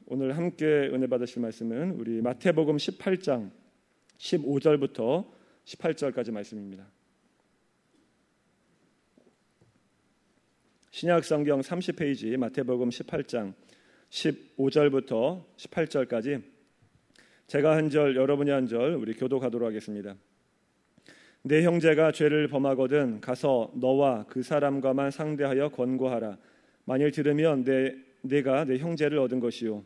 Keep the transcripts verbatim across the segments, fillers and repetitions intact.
오늘 함께 은혜 받으실 말씀은 우리 마태복음 십팔 장 십오 절부터 십팔 절까지 말씀입니다. 신약성경 삼십 페이지 마태복음 십팔 장 십오 절부터 십팔 절까지 제가 한 절, 여러분이 한 절 우리 교독하도록 하겠습니다. 내 형제가 죄를 범하거든 가서 너와 그 사람과만 상대하여 권고하라. 만일 들으면 내, 내가 내 형제를 얻은 것이요.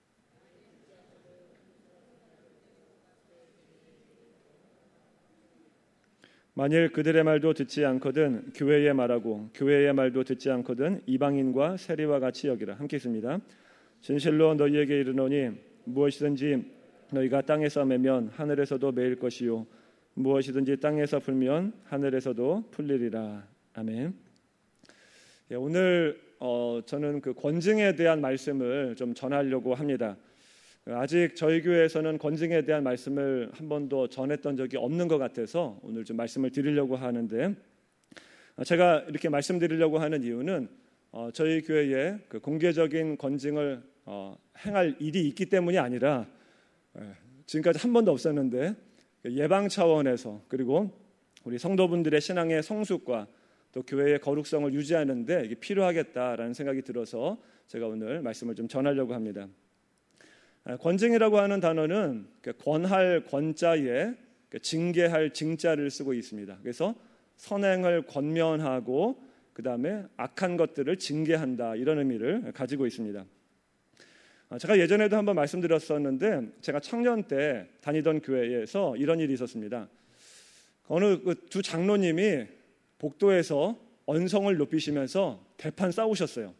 만일 그들의 말도 듣지 않거든 교회의 말하고 교회의 말도 듣지 않거든 이방인과 세리와 같이 여기라. 함께 있습니다. 진실로 너희에게 이르노니 무엇이든지 너희가 땅에서 매면 하늘에서도 매일 것이요 무엇이든지 땅에서 풀면 하늘에서도 풀리리라. 아멘. 예, 오늘 어, 저는 그 권징에 대한 말씀을 좀 전하려고 합니다. 아직 저희 교회에서는 권징에 대한 말씀을 한 번도 전했던 적이 없는 것 같아서 오늘 좀 말씀을 드리려고 하는데, 제가 이렇게 말씀드리려고 하는 이유는 어, 저희 교회에 그 공개적인 권징을 어, 행할 일이 있기 때문이 아니라 예, 지금까지 한 번도 없었는데 예방 차원에서 그리고 우리 성도분들의 신앙의 성숙과 또 교회의 거룩성을 유지하는 데 이게 필요하겠다라는 생각이 들어서 제가 오늘 말씀을 좀 전하려고 합니다. 권징이라고 하는 단어는 권할 권자에 징계할 징자를 쓰고 있습니다. 그래서 선행을 권면하고 그 다음에 악한 것들을 징계한다, 이런 의미를 가지고 있습니다. 제가 예전에도 한번 말씀드렸었는데 제가 청년 때 다니던 교회에서 이런 일이 있었습니다. 어느 그 두 장로님이 복도에서 언성을 높이시면서 대판 싸우셨어요.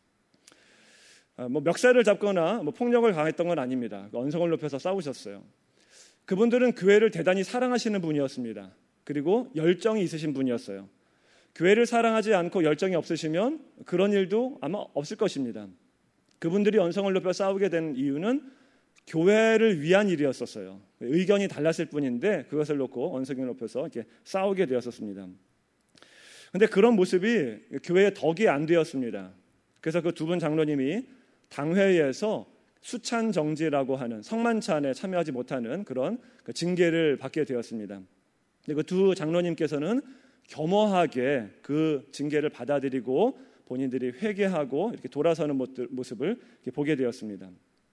뭐 멱살을 잡거나 뭐 폭력을 가했던 건 아닙니다. 언성을 높여서 싸우셨어요. 그분들은 교회를 대단히 사랑하시는 분이었습니다. 그리고 열정이 있으신 분이었어요. 교회를 사랑하지 않고 열정이 없으시면 그런 일도 아마 없을 것입니다. 그분들이 언성을 높여 싸우게 된 이유는 교회를 위한 일이었었어요. 의견이 달랐을 뿐인데 그것을 놓고 언성을 높여서 이렇게 싸우게 되었었습니다. 그런데 그런 모습이 교회의 덕이 안 되었습니다. 그래서 그 두 분 장로님이 당회에서 수찬 정지라고 하는 성만찬에 참여하지 못하는 그런 그 징계를 받게 되었습니다. 그 두 장로님께서는 겸허하게 그 징계를 받아들이고 본인들이 회개하고 이렇게 돌아서는 모습을 이렇게 보게 되었습니다.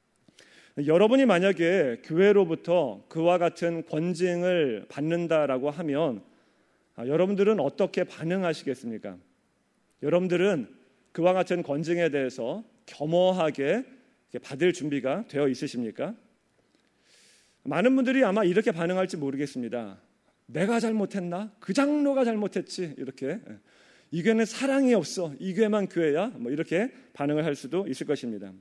여러분이 만약에 교회로부터 그와 같은 권징을 받는다라고 하면 여러분들은 어떻게 반응하시겠습니까? 여러분들은 그와 같은 권징에 대해서 겸허하게 받을 준비가 되어 있으십니까? 많은 분들이 아마 이렇게 반응할지 모르겠습니다. 내가 잘못했나? 그 장로가 잘못했지. 이렇게 이 교회는 사랑이 없어. 이 교회만 교회야. 뭐 이렇게 반응을 할 수도 있을 것입니다.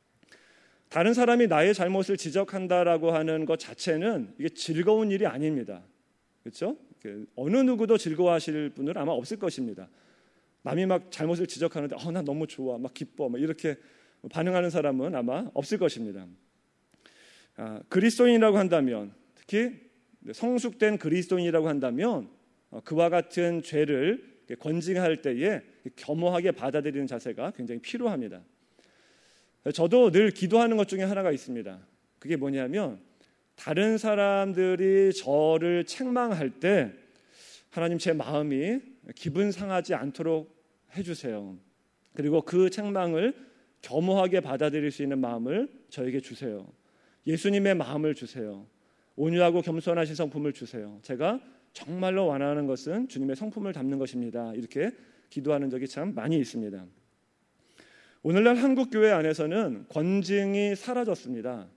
다른 사람이 나의 잘못을 지적한다라고 하는 것 자체는 이게 즐거운 일이 아닙니다. 그렇죠? 어느 누구도 즐거워하실 분은 아마 없을 것입니다. 남이 막 잘못을 지적하는데 어, 나 너무 좋아, 막 기뻐, 막 이렇게 반응하는 사람은 아마 없을 것입니다. 아, 그리스도인이라고 한다면, 특히 성숙된 그리스도인이라고 한다면 어, 그와 같은 죄를 권징할 때에 겸허하게 받아들이는 자세가 굉장히 필요합니다. 저도 늘 기도하는 것 중에 하나가 있습니다. 그게 뭐냐면 다른 사람들이 저를 책망할 때 하나님 제 마음이 기분 상하지 않도록 해주세요. 그리고 그 책망을 겸허하게 받아들일 수 있는 마음을 저에게 주세요. 예수님의 마음을 주세요. 온유하고 겸손하신 성품을 주세요. 제가 정말로 원하는 것은 주님의 성품을 담는 것입니다. 이렇게 기도하는 적이 참 많이 있습니다. 오늘날 한국 교회 안에서는 권징이 사라졌습니다.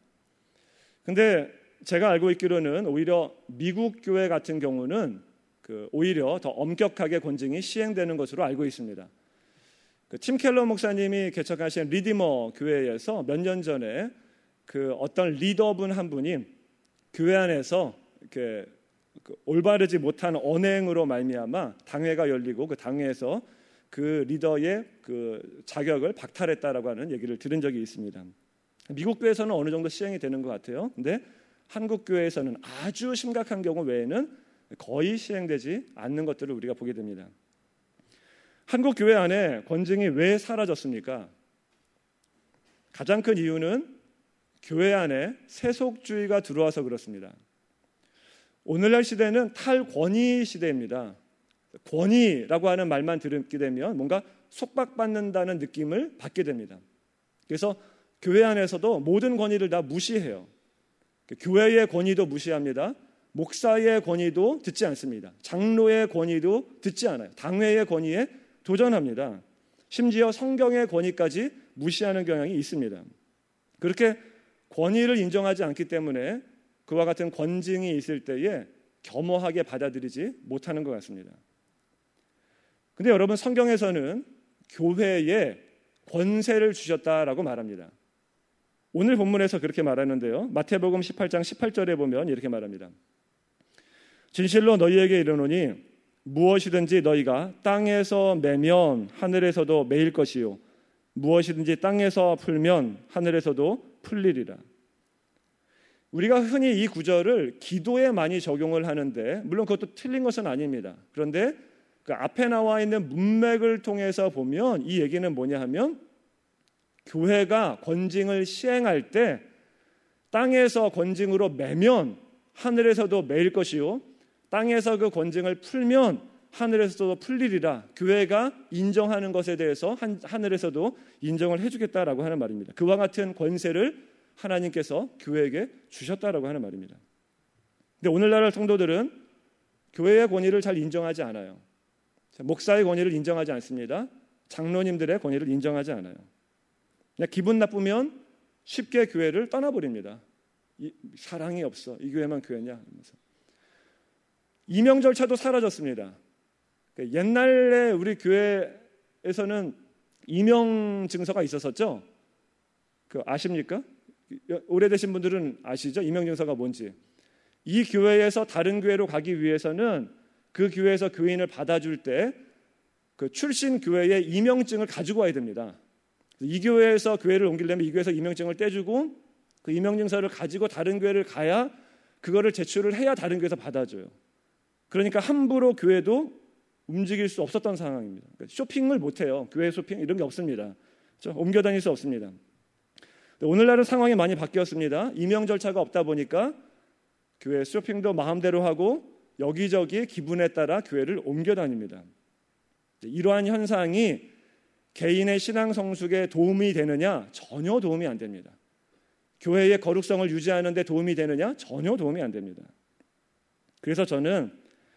근데 제가 알고 있기로는 오히려 미국 교회 같은 경우는 그 오히려 더 엄격하게 권징이 시행되는 것으로 알고 있습니다. 그 tim 켈러 목사님이 개척하신 리디머 교회에서 몇 년 전에 그 어떤 리더분 한 분이 교회 안에서 이렇게 그 올바르지 못한 언행으로 말미암아 당회가 열리고 그 당회에서 그 리더의 그 자격을 박탈했다라고 하는 얘기를 들은 적이 있습니다. 미국 교회에서는 어느 정도 시행이 되는 것 같아요. 근데 한국 교회에서는 아주 심각한 경우 외에는 거의 시행되지 않는 것들을 우리가 보게 됩니다. 한국 교회 안에 권징이 왜 사라졌습니까? 가장 큰 이유는 교회 안에 세속주의가 들어와서 그렇습니다. 오늘날 시대는 탈권위 시대입니다. 권위라고 하는 말만 듣게 되면 뭔가 속박받는다는 느낌을 받게 됩니다. 그래서 교회 안에서도 모든 권위를 다 무시해요. 교회의 권위도 무시합니다. 목사의 권위도 듣지 않습니다. 장로의 권위도 듣지 않아요. 당회의 권위에 도전합니다. 심지어 성경의 권위까지 무시하는 경향이 있습니다. 그렇게 권위를 인정하지 않기 때문에 그와 같은 권징이 있을 때에 겸허하게 받아들이지 못하는 것 같습니다. 그런데 여러분, 성경에서는 교회에 권세를 주셨다라고 말합니다. 오늘 본문에서 그렇게 말하는데요. 마태복음 십팔 장 십팔 절에 보면 이렇게 말합니다. 진실로 너희에게 이르노니 무엇이든지 너희가 땅에서 매면 하늘에서도 매일 것이요 무엇이든지 땅에서 풀면 하늘에서도 풀리리라. 우리가 흔히 이 구절을 기도에 많이 적용을 하는데 물론 그것도 틀린 것은 아닙니다. 그런데 그 앞에 나와 있는 문맥을 통해서 보면 이 얘기는 뭐냐 하면 교회가 권징을 시행할 때 땅에서 권징으로 매면 하늘에서도 매일 것이요 땅에서 그 권징을 풀면 하늘에서도 풀리리라. 교회가 인정하는 것에 대해서 하늘에서도 인정을 해주겠다라고 하는 말입니다. 그와 같은 권세를 하나님께서 교회에게 주셨다라고 하는 말입니다. 근데 오늘날 성도들은 교회의 권위를 잘 인정하지 않아요. 목사의 권위를 인정하지 않습니다. 장로님들의 권위를 인정하지 않아요. 그냥 기분 나쁘면 쉽게 교회를 떠나버립니다. 이, 사랑이 없어. 이 교회만 교회냐 하면서. 임명 절차도 사라졌습니다. 옛날에 우리 교회에서는 임명 증서가 있었었죠. 그 아십니까? 오래되신 분들은 아시죠? 임명 증서가 뭔지. 이 교회에서 다른 교회로 가기 위해서는 그 교회에서 교인을 받아줄 때 그 출신 교회의 임명증을 가지고 와야 됩니다. 이 교회에서 교회를 옮기려면 이 교회에서 임명증을 떼주고 그 임명증서를 가지고 다른 교회를 가야 그거를 제출을 해야 다른 교회에서 받아줘요. 그러니까 함부로 교회도 움직일 수 없었던 상황입니다. 쇼핑을 못해요. 교회 쇼핑 이런 게 없습니다. 그렇죠? 옮겨 다닐 수 없습니다. 오늘날은 상황이 많이 바뀌었습니다. 임명 절차가 없다 보니까 교회 쇼핑도 마음대로 하고 여기저기 기분에 따라 교회를 옮겨 다닙니다. 이러한 현상이 개인의 신앙 성숙에 도움이 되느냐? 전혀 도움이 안 됩니다. 교회의 거룩성을 유지하는 데 도움이 되느냐? 전혀 도움이 안 됩니다. 그래서 저는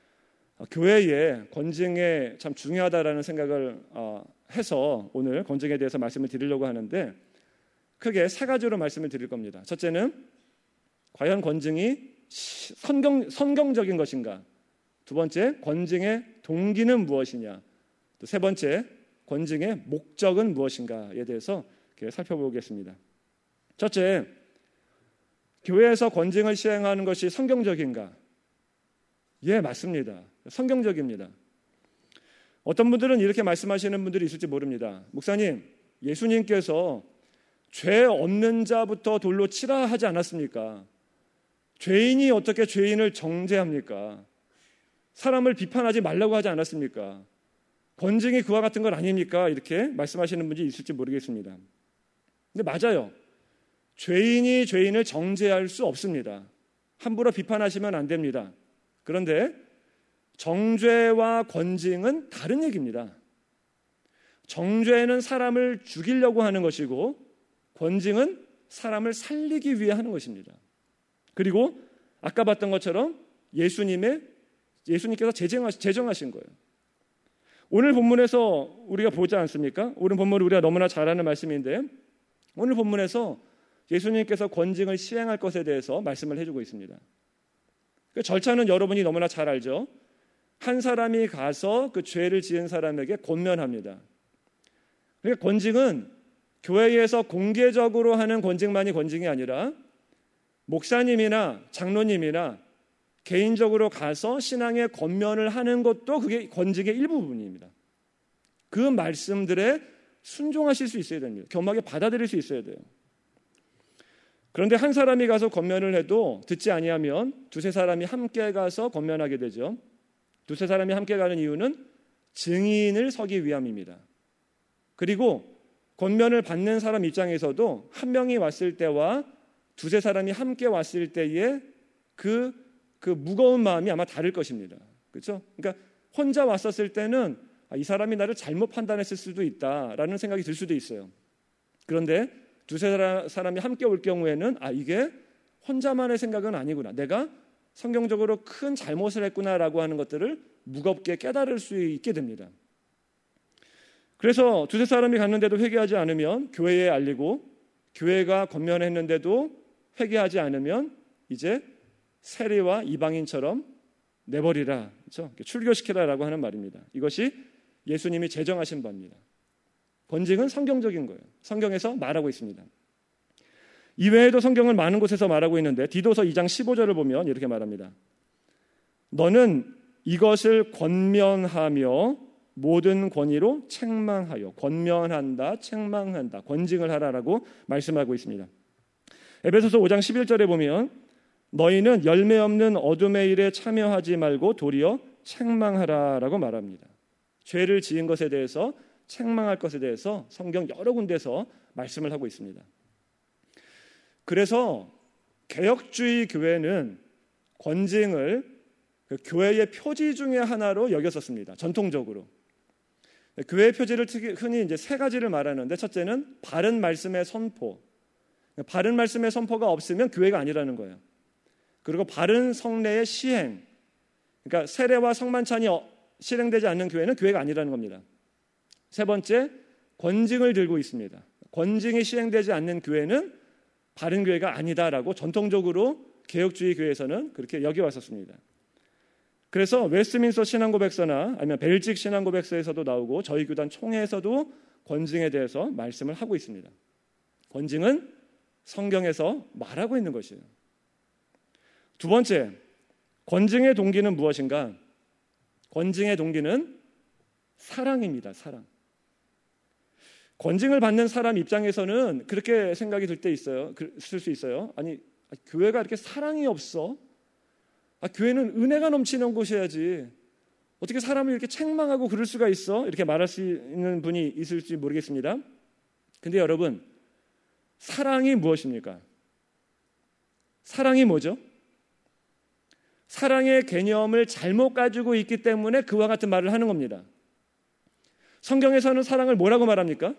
교회의 권징에 참 중요하다라는 생각을 해서 오늘 권징에 대해서 말씀을 드리려고 하는데 크게 세 가지로 말씀을 드릴 겁니다. 첫째는 과연 권징이 성경, 성경적인 것인가? 두 번째, 권징의 동기는 무엇이냐? 또 세 번째, 권징의 목적은 무엇인가에 대해서 살펴보겠습니다. 첫째, 교회에서 권징을 시행하는 것이 성경적인가? 예, 맞습니다. 성경적입니다. 어떤 분들은 이렇게 말씀하시는 분들이 있을지 모릅니다. 목사님, 예수님께서 죄 없는 자부터 돌로 치라 하지 않았습니까? 죄인이 어떻게 죄인을 정죄합니까? 사람을 비판하지 말라고 하지 않았습니까? 권징이 그와 같은 건 아닙니까? 이렇게 말씀하시는 분이 있을지 모르겠습니다. 근데 맞아요. 죄인이 죄인을 정죄할 수 없습니다. 함부로 비판하시면 안 됩니다. 그런데 정죄와 권징은 다른 얘기입니다. 정죄는 사람을 죽이려고 하는 것이고 권징은 사람을 살리기 위해 하는 것입니다. 그리고 아까 봤던 것처럼 예수님의 예수님께서 제정하신 거예요. 오늘 본문에서 우리가 보지 않습니까? 오늘 본문을 우리가 너무나 잘 아는 말씀인데 오늘 본문에서 예수님께서 권징을 시행할 것에 대해서 말씀을 해주고 있습니다. 그 절차는 여러분이 너무나 잘 알죠. 한 사람이 가서 그 죄를 지은 사람에게 권면합니다. 그러니까 권징은 교회에서 공개적으로 하는 권징만이 권징이 아니라 목사님이나 장로님이나 개인적으로 가서 신앙의 권면을 하는 것도 그게 권징의 일부분입니다. 그 말씀들에 순종하실 수 있어야 됩니다. 겸하게 받아들일 수 있어야 돼요. 그런데 한 사람이 가서 권면을 해도 듣지 아니하면 두세 사람이 함께 가서 권면하게 되죠. 두세 사람이 함께 가는 이유는 증인을 서기 위함입니다. 그리고 권면을 받는 사람 입장에서도 한 명이 왔을 때와 두세 사람이 함께 왔을 때에 그, 그 무거운 마음이 아마 다를 것입니다. 그렇죠? 그러니까 혼자 왔었을 때는 아, 이 사람이 나를 잘못 판단했을 수도 있다라는 생각이 들 수도 있어요. 그런데 두세 사람이 함께 올 경우에는 아, 이게 혼자만의 생각은 아니구나. 내가 성경적으로 큰 잘못을 했구나라고 하는 것들을 무겁게 깨달을 수 있게 됩니다. 그래서 두세 사람이 갔는데도 회개하지 않으면 교회에 알리고, 교회가 권면했는데도 회개하지 않으면 이제 세리와 이방인처럼 내버리라, 그렇죠? 출교시키라라고 하는 말입니다. 이것이 예수님이 제정하신 바입니다. 권징은 성경적인 거예요. 성경에서 말하고 있습니다. 이외에도 성경은 많은 곳에서 말하고 있는데 디도서 이 장 십오 절을 보면 이렇게 말합니다. 너는 이것을 권면하며 모든 권위로 책망하여, 권면한다, 책망한다, 권징을 하라라고 말씀하고 있습니다. 에베소서 오 장 십일 절에 보면 너희는 열매 없는 어둠의 일에 참여하지 말고 도리어 책망하라라고 말합니다. 죄를 지은 것에 대해서, 책망할 것에 대해서 성경 여러 군데서 말씀을 하고 있습니다. 그래서 개혁주의 교회는 권징을 그 교회의 표지 중에 하나로 여겼었습니다. 전통적으로. 교회의 표지를 흔히 이제 세 가지를 말하는데, 첫째는 바른 말씀의 선포. 바른 말씀의 선포가 없으면 교회가 아니라는 거예요. 그리고 바른 성례의 시행. 그러니까 세례와 성만찬이 실행되지 않는 교회는 교회가 아니라는 겁니다. 세 번째, 권징을 들고 있습니다. 권징이 시행되지 않는 교회는 바른 교회가 아니다라고 전통적으로 개혁주의 교회에서는 그렇게 여겨왔었습니다. 그래서 웨스트민스터 신앙고백서나 아니면 벨직 신앙고백서에서도 나오고 저희 교단 총회에서도 권징에 대해서 말씀을 하고 있습니다. 권징은 성경에서 말하고 있는 것이에요. 두 번째, 권징의 동기는 무엇인가? 권징의 동기는 사랑입니다. 사랑. 권징을 받는 사람 입장에서는 그렇게 생각이 들 때 있어요. 쓸 수 있어요. 아니, 교회가 이렇게 사랑이 없어? 아, 교회는 은혜가 넘치는 곳이어야지. 어떻게 사람을 이렇게 책망하고 그럴 수가 있어? 이렇게 말할 수 있는 분이 있을지 모르겠습니다. 근데 여러분, 사랑이 무엇입니까? 사랑이 뭐죠? 사랑의 개념을 잘못 가지고 있기 때문에 그와 같은 말을 하는 겁니다. 성경에서는 사랑을 뭐라고 말합니까?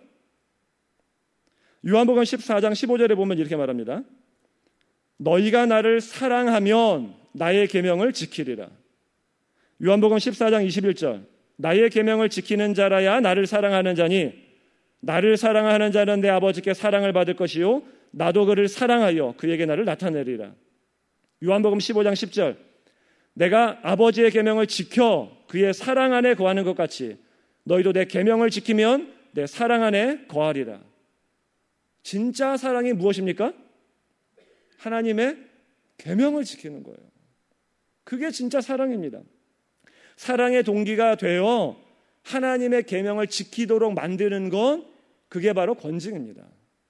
요한복음 십사 장 십오 절에 보면 이렇게 말합니다. 너희가 나를 사랑하면 나의 계명을 지키리라. 요한복음 십사 장 이십일 절 나의 계명을 지키는 자라야 나를 사랑하는 자니 나를 사랑하는 자는 내 아버지께 사랑을 받을 것이요 나도 그를 사랑하여 그에게 나를 나타내리라. 요한복음 십오 장 십 절 내가 아버지의 계명을 지켜 그의 사랑 안에 거하는 것 같이 너희도 내 계명을 지키면 내 사랑 안에 거하리라. 진짜 사랑이 무엇입니까? 하나님의 계명을 지키는 거예요. 그게 진짜 사랑입니다. 사랑의 동기가 되어 하나님의 계명을 지키도록 만드는 건 그게 바로 권징입니다.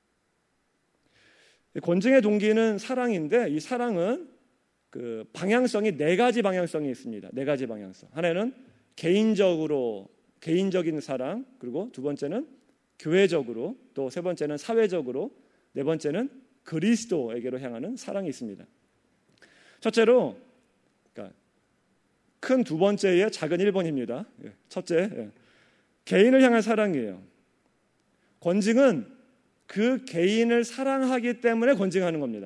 권징의 동기는 사랑인데 이 사랑은 그 방향성이 네 가지 방향성이 있습니다. 네 가지 방향성. 하나는 개인적으로 개인적인 사랑, 그리고 두 번째는 교회적으로, 또 세 번째는 사회적으로, 네 번째는 그리스도에게로 향하는 사랑이 있습니다. 첫째로 그러니까 큰 두 번째의 작은 일 번입니다. 첫째, 개인을 향한 사랑이에요. 권징은 그 개인을 사랑하기 때문에 권징하는 겁니다.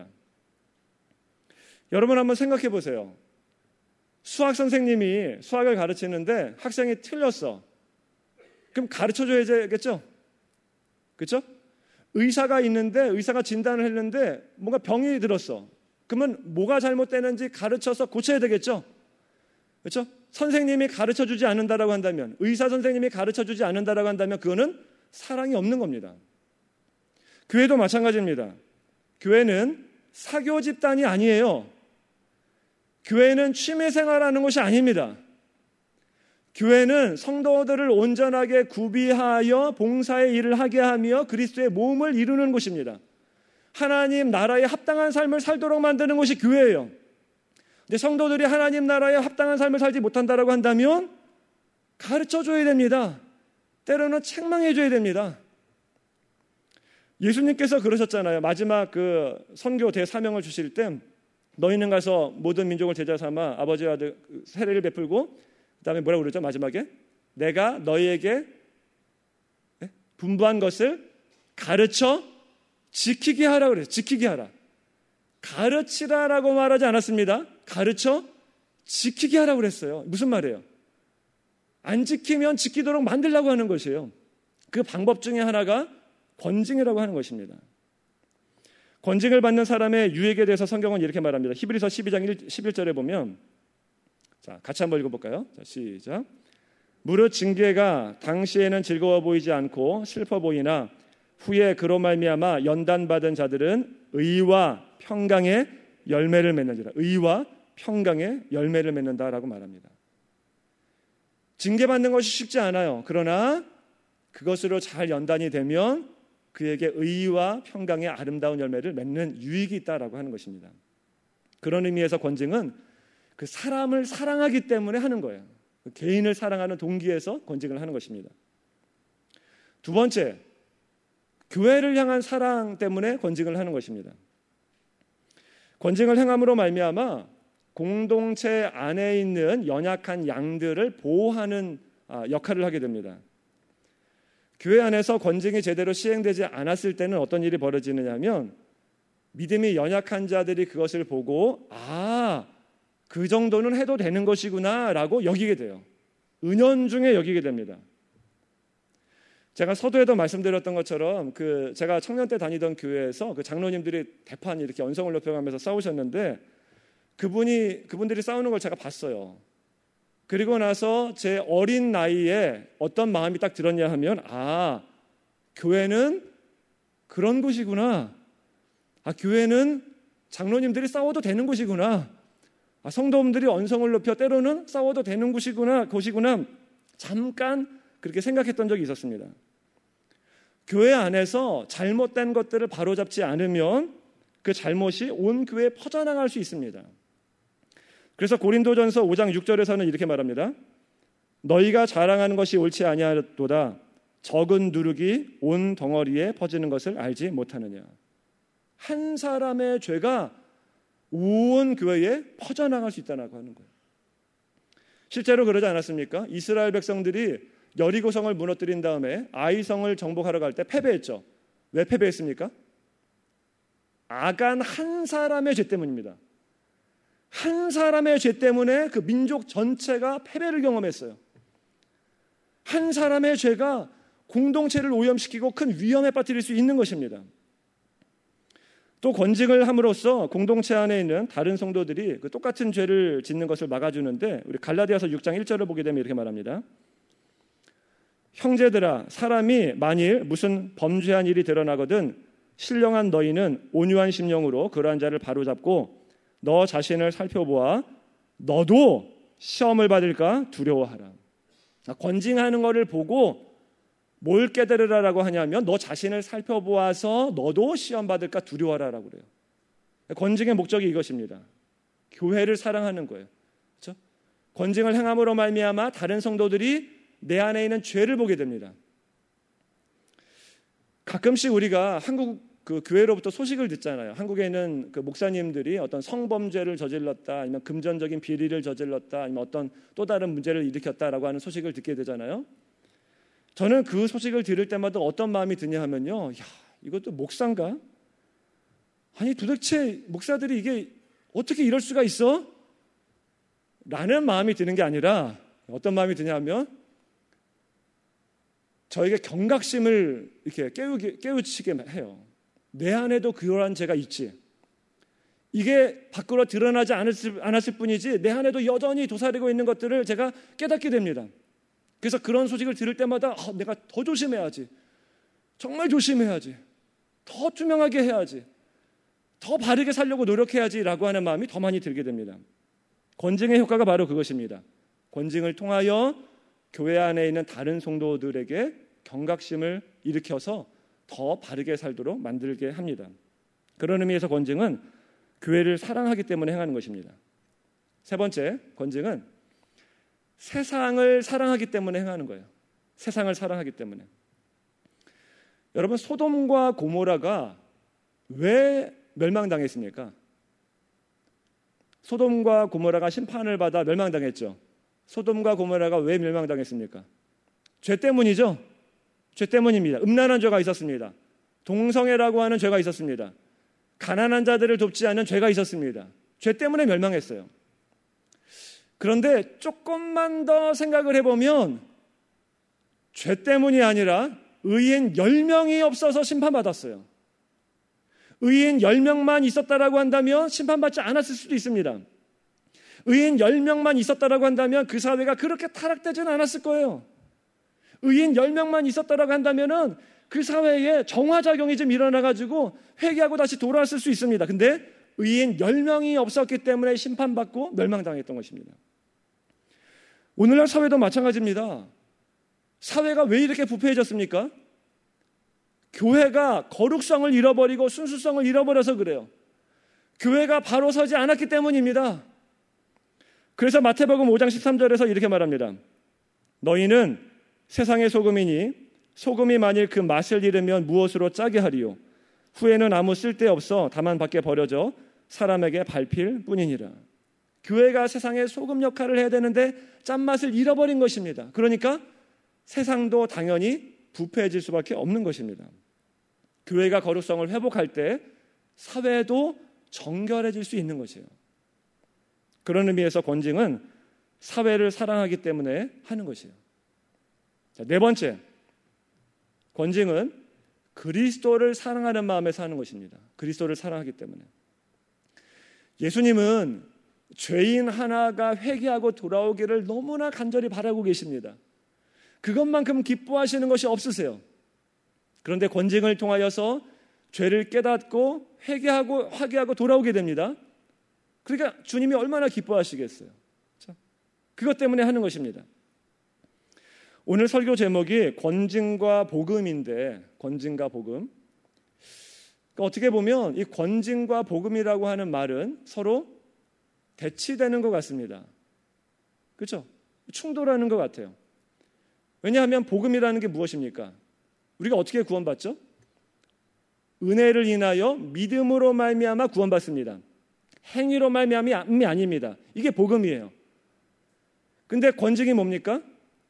여러분 한번 생각해 보세요. 수학 선생님이 수학을 가르치는데 학생이 틀렸어. 그럼 가르쳐줘야겠죠? 그렇죠? 의사가 있는데 의사가 진단을 했는데 뭔가 병이 들었어. 그러면 뭐가 잘못되는지 가르쳐서 고쳐야 되겠죠? 그렇죠? 선생님이 가르쳐주지 않는다라고 한다면, 의사 선생님이 가르쳐주지 않는다라고 한다면 그거는 사랑이 없는 겁니다. 교회도 마찬가지입니다. 교회는 사교 집단이 아니에요. 교회는 취미생활하는 것이 아닙니다. 교회는 성도들을 온전하게 구비하여 봉사의 일을 하게 하며 그리스도의 몸을 이루는 곳입니다. 하나님 나라에 합당한 삶을 살도록 만드는 것이 교회예요. 근데 성도들이 하나님 나라에 합당한 삶을 살지 못한다라고 한다면 가르쳐줘야 됩니다. 때로는 책망해줘야 됩니다. 예수님께서 그러셨잖아요. 마지막 그 선교 대사명을 주실 때 너희는 가서 모든 민족을 제자 삼아 아버지와 아들 세례를 베풀고 그다음에 뭐라고 그러죠? 마지막에 내가 너희에게 분부한 것을 가르쳐 지키게 하라 그래요. 지키게 하라. 가르치라라고 말하지 않았습니다. 가르쳐 지키게 하라고 그랬어요. 무슨 말이에요? 안 지키면 지키도록 만들려고 하는 것이에요. 그 방법 중에 하나가 권징이라고 하는 것입니다. 권징을 받는 사람의 유익에 대해서 성경은 이렇게 말합니다. 히브리서 십이 장 십일 절에 보면, 자, 같이 한번 읽어볼까요? 자, 시작. 무릇 징계가 당시에는 즐거워 보이지 않고 슬퍼 보이나 후에 그로 말미암아 연단받은 자들은 의와 평강의 열매를 맺는지라. 의와 평강의 열매를 맺는다라고 말합니다. 징계받는 것이 쉽지 않아요. 그러나 그것으로 잘 연단이 되면 그에게 의와 평강의 아름다운 열매를 맺는 유익이 있다라고 하는 것입니다. 그런 의미에서 권징은 그 사람을 사랑하기 때문에 하는 거예요. 그 개인을 사랑하는 동기에서 권징을 하는 것입니다. 두 번째, 교회를 향한 사랑 때문에 권징을 하는 것입니다. 권징을 행함으로 말미암아 공동체 안에 있는 연약한 양들을 보호하는 역할을 하게 됩니다. 교회 안에서 권징이 제대로 시행되지 않았을 때는 어떤 일이 벌어지느냐 하면 믿음이 연약한 자들이 그것을 보고 아, 그 정도는 해도 되는 것이구나 라고 여기게 돼요. 은연중에 여기게 됩니다. 제가 서두에도 말씀드렸던 것처럼 그 제가 청년 때 다니던 교회에서 그 장로님들이 대판 이렇게 언성을 높여가면서 싸우셨는데 그분이 그분들이 싸우는 걸 제가 봤어요. 그리고 나서 제 어린 나이에 어떤 마음이 딱 들었냐 하면 아, 교회는 그런 곳이구나. 아, 교회는 장로님들이 싸워도 되는 곳이구나. 아, 성도님들이 언성을 높여 때로는 싸워도 되는 곳이구나, 곳이구나. 잠깐 그렇게 생각했던 적이 있었습니다. 교회 안에서 잘못된 것들을 바로잡지 않으면 그 잘못이 온 교회에 퍼져나갈 수 있습니다. 그래서 고린도전서 오 장 육 절에서는 이렇게 말합니다. 너희가 자랑하는 것이 옳지 아니하도다. 적은 누룩이 온 덩어리에 퍼지는 것을 알지 못하느냐. 한 사람의 죄가 온 교회에 퍼져나갈 수 있다고 하는 거예요. 실제로 그러지 않았습니까? 이스라엘 백성들이 여리고성을 무너뜨린 다음에 아이성을 정복하러 갈 때 패배했죠. 왜 패배했습니까? 아간 한 사람의 죄 때문입니다. 한 사람의 죄 때문에 그 민족 전체가 패배를 경험했어요. 한 사람의 죄가 공동체를 오염시키고 큰 위험에 빠뜨릴 수 있는 것입니다. 또 권징을 함으로써 공동체 안에 있는 다른 성도들이 그 똑같은 죄를 짓는 것을 막아주는데 우리 갈라디아서 육 장 일 절을 보게 되면 이렇게 말합니다. 형제들아, 사람이 만일 무슨 범죄한 일이 드러나거든 신령한 너희는 온유한 심령으로 그러한 자를 바로잡고 너 자신을 살펴보아 너도 시험을 받을까 두려워하라. 권징하는 것을 보고 뭘 깨달으라라고 하냐면 너 자신을 살펴보아서 너도 시험 받을까 두려워하라라고 그래요. 권징의 목적이 이것입니다. 교회를 사랑하는 거예요. 그렇죠? 권징을 행함으로 말미암아 다른 성도들이 내 안에 있는 죄를 보게 됩니다. 가끔씩 우리가 한국 그 교회로부터 소식을 듣잖아요. 한국에 있는 그 목사님들이 어떤 성범죄를 저질렀다, 아니면 금전적인 비리를 저질렀다, 아니면 어떤 또 다른 문제를 일으켰다라고 하는 소식을 듣게 되잖아요. 저는 그 소식을 들을 때마다 어떤 마음이 드냐 하면요, 야, 이것도 목사인가? 아니 도대체 목사들이 이게 어떻게 이럴 수가 있어? 라는 마음이 드는 게 아니라 어떤 마음이 드냐 하면 저에게 경각심을 이렇게 깨우게, 깨우치게 해요. 내 안에도 그러한 죄가 있지. 이게 밖으로 드러나지 않았을, 않았을 뿐이지 내 안에도 여전히 도사리고 있는 것들을 제가 깨닫게 됩니다. 그래서 그런 소식을 들을 때마다 아, 내가 더 조심해야지. 정말 조심해야지. 더 투명하게 해야지. 더 바르게 살려고 노력해야지라고 하는 마음이 더 많이 들게 됩니다. 권징의 효과가 바로 그것입니다. 권징을 통하여 교회 안에 있는 다른 성도들에게 경각심을 일으켜서 더 바르게 살도록 만들게 합니다. 그런 의미에서 권징은 교회를 사랑하기 때문에 행하는 것입니다. 세 번째, 권징은 세상을 사랑하기 때문에 행하는 거예요. 세상을 사랑하기 때문에. 여러분, 소돔과 고모라가 왜 멸망당했습니까? 소돔과 고모라가 심판을 받아 멸망당했죠. 소돔과 고모라가 왜 멸망당했습니까? 죄 때문이죠. 죄 때문입니다. 음란한 죄가 있었습니다. 동성애라고 하는 죄가 있었습니다. 가난한 자들을 돕지 않는 죄가 있었습니다. 죄 때문에 멸망했어요. 그런데 조금만 더 생각을 해보면 죄 때문이 아니라 의인 열 명이 없어서 심판받았어요. 의인 열 명만 있었다라고 한다면 심판받지 않았을 수도 있습니다. 의인 열 명만 있었다라고 한다면 그 사회가 그렇게 타락되지는 않았을 거예요. 의인 열 명만 있었다라고 한다면은 그 사회에 정화작용이 좀 일어나가지고 회개하고 다시 돌아왔을 수 있습니다. 근데 의인 열 명이 없었기 때문에 심판받고 멸망당했던 것입니다. 오늘날 사회도 마찬가지입니다. 사회가 왜 이렇게 부패해졌습니까? 교회가 거룩성을 잃어버리고 순수성을 잃어버려서 그래요. 교회가 바로 서지 않았기 때문입니다. 그래서 마태복음 오 장 십삼 절에서 이렇게 말합니다. 너희는 세상의 소금이니 소금이 만일 그 맛을 잃으면 무엇으로 짜게 하리요? 후에는 아무 쓸데없어 다만 밖에 버려져 사람에게 밟힐 뿐이니라. 교회가 세상의 소금 역할을 해야 되는데 짠맛을 잃어버린 것입니다. 그러니까 세상도 당연히 부패해질 수밖에 없는 것입니다. 교회가 거룩성을 회복할 때 사회도 정결해질 수 있는 것이에요. 그런 의미에서 권징은 사회를 사랑하기 때문에 하는 것이에요. 자, 네 번째, 권징은 그리스도를 사랑하는 마음에서 하는 것입니다. 그리스도를 사랑하기 때문에. 예수님은 죄인 하나가 회개하고 돌아오기를 너무나 간절히 바라고 계십니다. 그것만큼 기뻐하시는 것이 없으세요. 그런데 권징을 통하여서 죄를 깨닫고 회개하고 회개하고 돌아오게 됩니다. 그러니까 주님이 얼마나 기뻐하시겠어요. 자, 그것 때문에 하는 것입니다. 오늘 설교 제목이 권징과 복음인데, 권징과 복음. 그러니까 어떻게 보면 이 권징과 복음이라고 하는 말은 서로 대치되는 것 같습니다. 그렇죠? 충돌하는 것 같아요. 왜냐하면 복음이라는 게 무엇입니까? 우리가 어떻게 구원받죠? 은혜를 인하여 믿음으로 말미암아 구원받습니다. 행위로 말미암이 아닙니다. 이게 복음이에요. 근데 권징이 뭡니까?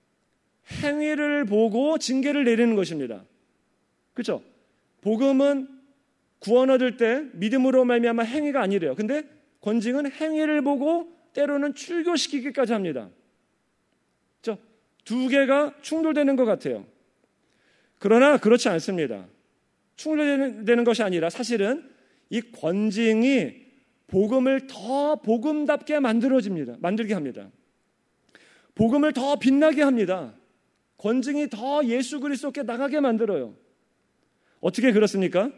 행위를 보고 징계를 내리는 것입니다. 그렇죠? 복음은 구원 얻을 때 믿음으로 말미암아 행위가 아니래요. 근데 권징은 행위를 보고 때로는 출교시키기까지 합니다. 그렇죠? 두 개가 충돌되는 것 같아요. 그러나 그렇지 않습니다. 충돌되는 것이 아니라 사실은 이 권징이 복음을 더 복음답게 만들어집니다. 만들게 합니다. 복음을 더 빛나게 합니다. 권징이 더 예수 그리스도께 나가게 만들어요. 어떻게 그렇습니까?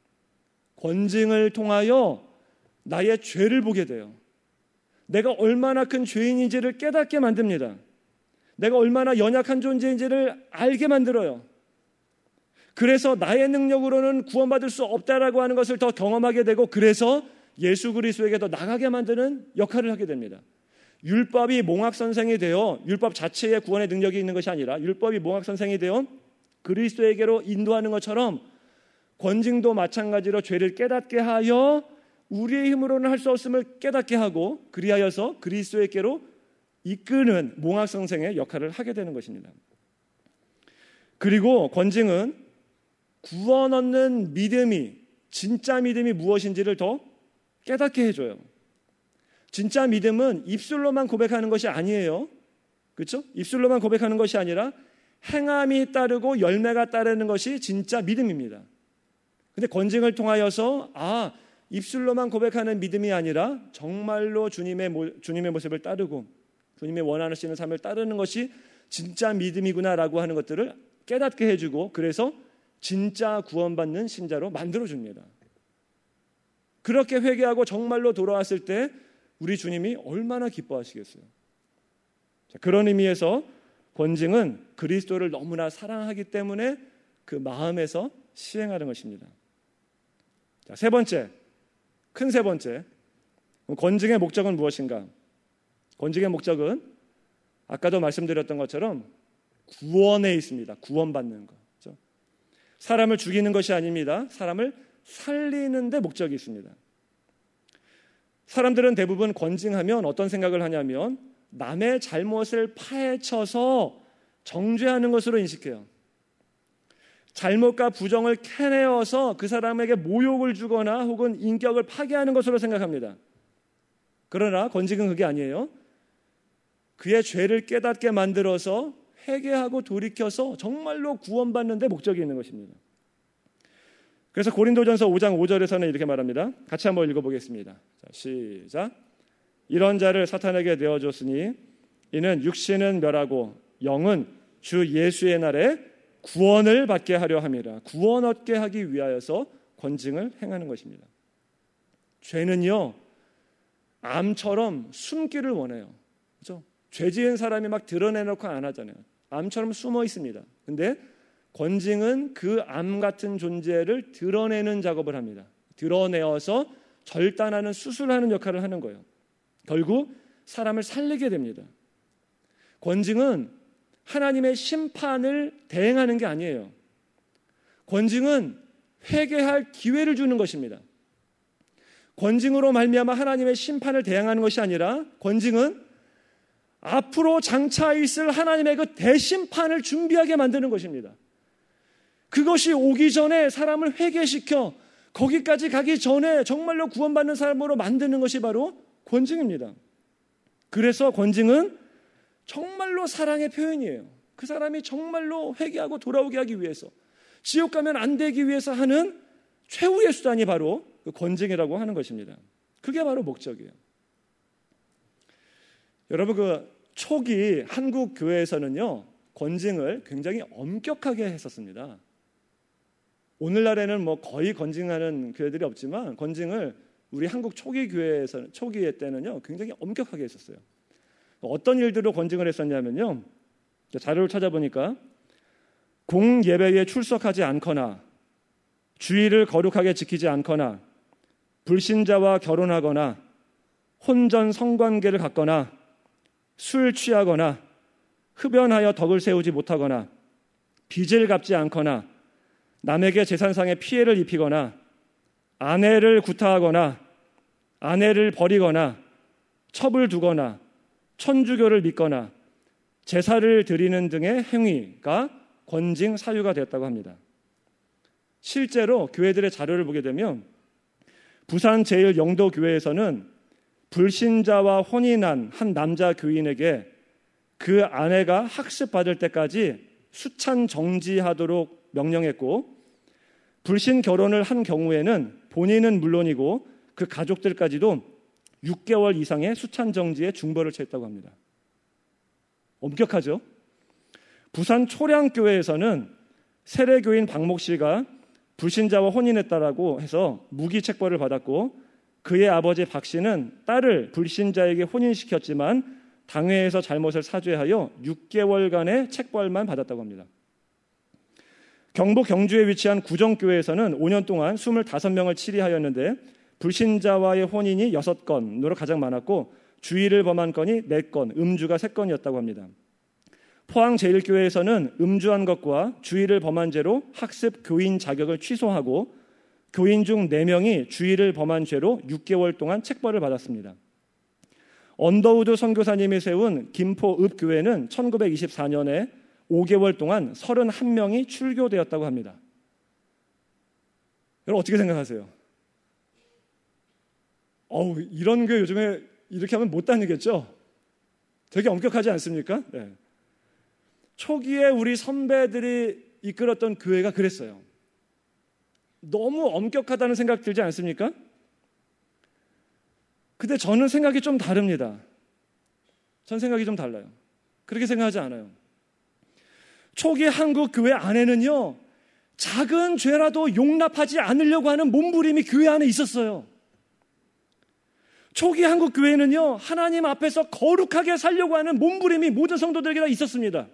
권징을 통하여 나의 죄를 보게 돼요. 내가 얼마나 큰 죄인인지를 깨닫게 만듭니다. 내가 얼마나 연약한 존재인지를 알게 만들어요. 그래서 나의 능력으로는 구원받을 수 없다라고 하는 것을 더 경험하게 되고, 그래서 예수 그리스도에게 더 나가게 만드는 역할을 하게 됩니다. 율법이 몽학선생이 되어, 율법 자체에 구원의 능력이 있는 것이 아니라 율법이 몽학선생이 되어 그리스도에게로 인도하는 것처럼 권징도 마찬가지로 죄를 깨닫게 하여 우리의 힘으로는 할 수 없음을 깨닫게 하고, 그리하여서 그리스도에게로 이끄는 몽학선생의 역할을 하게 되는 것입니다. 그리고 권징은 구원 얻는 믿음이, 진짜 믿음이 무엇인지를 더 깨닫게 해줘요. 진짜 믿음은 입술로만 고백하는 것이 아니에요. 그렇죠? 입술로만 고백하는 것이 아니라 행함이 따르고 열매가 따르는 것이 진짜 믿음입니다. 근데 권징을 통하여서 아, 입술로만 고백하는 믿음이 아니라 정말로 주님의, 모, 주님의 모습을 따르고 주님의 원하시는 삶을 따르는 것이 진짜 믿음이구나라고 하는 것들을 깨닫게 해주고, 그래서 진짜 구원받는 신자로 만들어줍니다. 그렇게 회개하고 정말로 돌아왔을 때 우리 주님이 얼마나 기뻐하시겠어요. 자, 그런 의미에서 권징은 그리스도를 너무나 사랑하기 때문에 그 마음에서 시행하는 것입니다. 자, 세 번째, 큰 세 번째, 권징의 목적은 무엇인가? 권징의 목적은 아까도 말씀드렸던 것처럼 구원에 있습니다. 구원받는 것. 그렇죠? 사람을 죽이는 것이 아닙니다. 사람을 살리는 데 목적이 있습니다. 사람들은 대부분 권징하면 어떤 생각을 하냐면 남의 잘못을 파헤쳐서 정죄하는 것으로 인식해요. 잘못과 부정을 캐내어서 그 사람에게 모욕을 주거나 혹은 인격을 파괴하는 것으로 생각합니다. 그러나 권징은 그게 아니에요. 그의 죄를 깨닫게 만들어서 회개하고 돌이켜서 정말로 구원받는 데 목적이 있는 것입니다. 그래서 고린도전서 오 장 오 절에서는 이렇게 말합니다. 같이 한번 읽어보겠습니다. 자, 시작. 이런 자를 사탄에게 내어줬으니 이는 육신은 멸하고 영은 주 예수의 날에 구원을 받게 하려 함이라. 구원 얻게 하기 위하여서 권징을 행하는 것입니다. 죄는요, 암처럼 숨기를 원해요. 그렇죠? 죄 지은 사람이 막 드러내놓고 안 하잖아요. 암처럼 숨어 있습니다. 근데 권징은 그 암 같은 존재를 드러내는 작업을 합니다. 드러내어서 절단하는, 수술하는 역할을 하는 거예요. 결국 사람을 살리게 됩니다. 권징은 하나님의 심판을 대행하는 게 아니에요. 권징은 회개할 기회를 주는 것입니다. 권징으로 말미암아 하나님의 심판을 대행하는 것이 아니라 권징은 앞으로 장차 있을 하나님의 그 대심판을 준비하게 만드는 것입니다. 그것이 오기 전에 사람을 회개시켜 거기까지 가기 전에 정말로 구원받는 사람으로 만드는 것이 바로 권징입니다. 그래서 권징은 정말로 사랑의 표현이에요. 그 사람이 정말로 회개하고 돌아오게 하기 위해서, 지옥 가면 안 되기 위해서 하는 최후의 수단이 바로 그 권징이라고 하는 것입니다. 그게 바로 목적이에요. 여러분, 그 초기 한국 교회에서는요, 권징을 굉장히 엄격하게 했었습니다. 오늘날에는 뭐 거의 권징하는 교회들이 없지만 권징을 우리 한국 초기 교회에서는, 초기 때는요 굉장히 엄격하게 했었어요. 어떤 일들로 권징을 했었냐면요, 자료를 찾아보니까 공예배에 출석하지 않거나 주의를 거룩하게 지키지 않거나 불신자와 결혼하거나 혼전 성관계를 갖거나 술 취하거나 흡연하여 덕을 세우지 못하거나 빚을 갚지 않거나 남에게 재산상의 피해를 입히거나 아내를 구타하거나 아내를 버리거나 첩을 두거나 천주교를 믿거나 제사를 드리는 등의 행위가 권징 사유가 되었다고 합니다. 실제로 교회들의 자료를 보게 되면 부산 제일 영도교회에서는 불신자와 혼인한 한 남자 교인에게 그 아내가 학습받을 때까지 수찬 정지하도록 명령했고, 불신 결혼을 한 경우에는 본인은 물론이고 그 가족들까지도 육 개월 이상의 수찬 정지에 중벌을 처했다고 합니다. 엄격하죠? 부산 초량교회에서는 세례교인 박목 씨가 불신자와 혼인했다라고 해서 무기 책벌을 받았고, 그의 아버지 박 씨는 딸을 불신자에게 혼인시켰지만 당회에서 잘못을 사죄하여 육 개월간의 책벌만 받았다고 합니다. 경북 경주에 위치한 구정교회에서는 오 년 동안 이십오 명을 치리하였는데 불신자와의 혼인이 여섯 건으로 가장 많았고 주의를 범한 건이 네 건, 음주가 세 건이었다고 합니다. 포항제일교회에서는 음주한 것과 주의를 범한 죄로 학습 교인 자격을 취소하고 교인 중 네 명이 주의를 범한 죄로 육 개월 동안 책벌을 받았습니다. 언더우드 선교사님이 세운 김포읍교회는 천구백이십사 년에 오 개월 동안 삼십일 명이 출교되었다고 합니다. 여러분 어떻게 생각하세요? 어우, 이런 교회 요즘에 이렇게 하면 못 다니겠죠? 되게 엄격하지 않습니까? 네. 초기에 우리 선배들이 이끌었던 교회가 그랬어요. 너무 엄격하다는 생각 들지 않습니까? 근데 저는 생각이 좀 다릅니다. 전 생각이 좀 달라요. 그렇게 생각하지 않아요. 초기 한국 교회 안에는요, 작은 죄라도 용납하지 않으려고 하는 몸부림이 교회 안에 있었어요. 초기 한국 교회는요, 하나님 앞에서 거룩하게 살려고 하는 몸부림이 모든 성도들에게 다 있었습니다.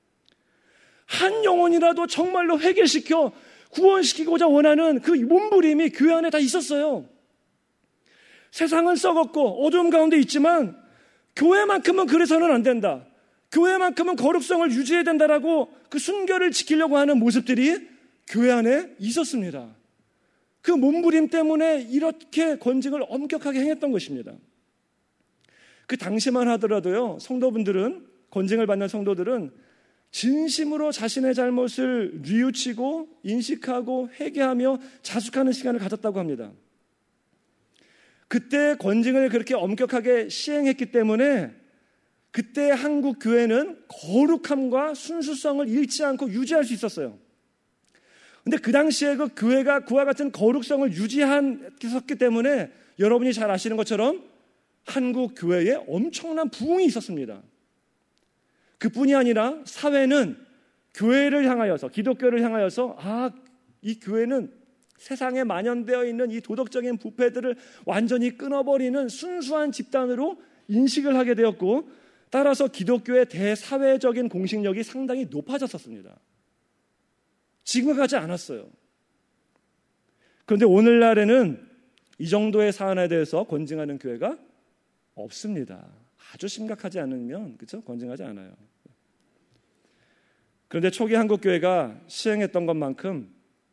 한 영혼이라도 정말로 회개시켜 구원시키고자 원하는 그 몸부림이 교회 안에 다 있었어요. 세상은 썩었고 어두움 가운데 있지만 교회만큼은 그래서는 안 된다. 교회만큼은 거룩성을 유지해야 된다라고 그 순결을 지키려고 하는 모습들이 교회 안에 있었습니다. 그 몸부림 때문에 이렇게 권징을 엄격하게 행했던 것입니다. 그 당시만 하더라도요, 성도분들은, 권징을 받는 성도들은 진심으로 자신의 잘못을 뉘우치고 인식하고 회개하며 자숙하는 시간을 가졌다고 합니다. 그때 권징을 그렇게 엄격하게 시행했기 때문에 그때 한국 교회는 거룩함과 순수성을 잃지 않고 유지할 수 있었어요. 근데 그 당시에 그 교회가 그와 같은 거룩성을 유지했기 때문에 여러분이 잘 아시는 것처럼 한국 교회에 엄청난 부흥이 있었습니다. 그뿐이 아니라 사회는 교회를 향하여서, 기독교를 향하여서 아, 이 교회는 세상에 만연되어 있는 이 도덕적인 부패들을 완전히 끊어버리는 순수한 집단으로 인식을 하게 되었고, 따라서 기독교의 대사회적인 공식력이 상당히 높아졌었습니다. 지금과 같지 않았어요. 그런데 오늘날에는 이 정도의 사안에 대해서 권징하는 교회가 없습니다. 아주 심각하지 않으면, 그렇죠? 권징하지 않아요. 그런데 초기 한국 교회가 시행했던 것만큼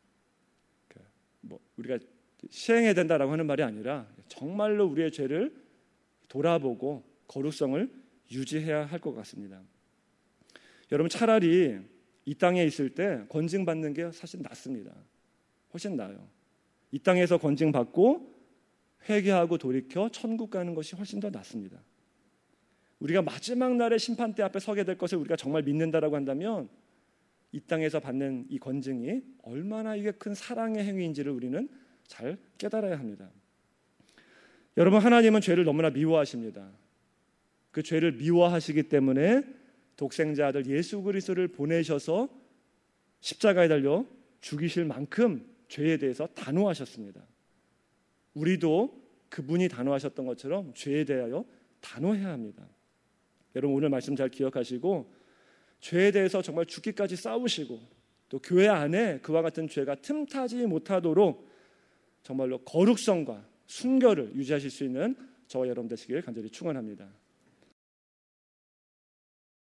뭐 우리가 시행해야 된다라고 하는 말이 아니라 정말로 우리의 죄를 돌아보고 거룩성을 유지해야 할 것 같습니다. 여러분, 차라리 이 땅에 있을 때 권징받는 게 사실 낫습니다. 훨씬 나아요. 이 땅에서 권징받고 회개하고 돌이켜 천국 가는 것이 훨씬 더 낫습니다. 우리가 마지막 날의 심판대 앞에 서게 될 것을 우리가 정말 믿는다라고 한다면 이 땅에서 받는 이 권징이 얼마나 이게 큰 사랑의 행위인지를 우리는 잘 깨달아야 합니다. 여러분, 하나님은 죄를 너무나 미워하십니다. 그 죄를 미워하시기 때문에 독생자 아들 예수 그리스도를 보내셔서 십자가에 달려 죽이실 만큼 죄에 대해서 단호하셨습니다. 우리도 그분이 단호하셨던 것처럼 죄에 대하여 단호해야 합니다. 여러분, 오늘 말씀 잘 기억하시고 죄에 대해서 정말 죽기까지 싸우시고 또 교회 안에 그와 같은 죄가 틈타지 못하도록 정말로 거룩성과 순결을 유지하실 수 있는 저와 여러분 되시길 간절히 축원합니다.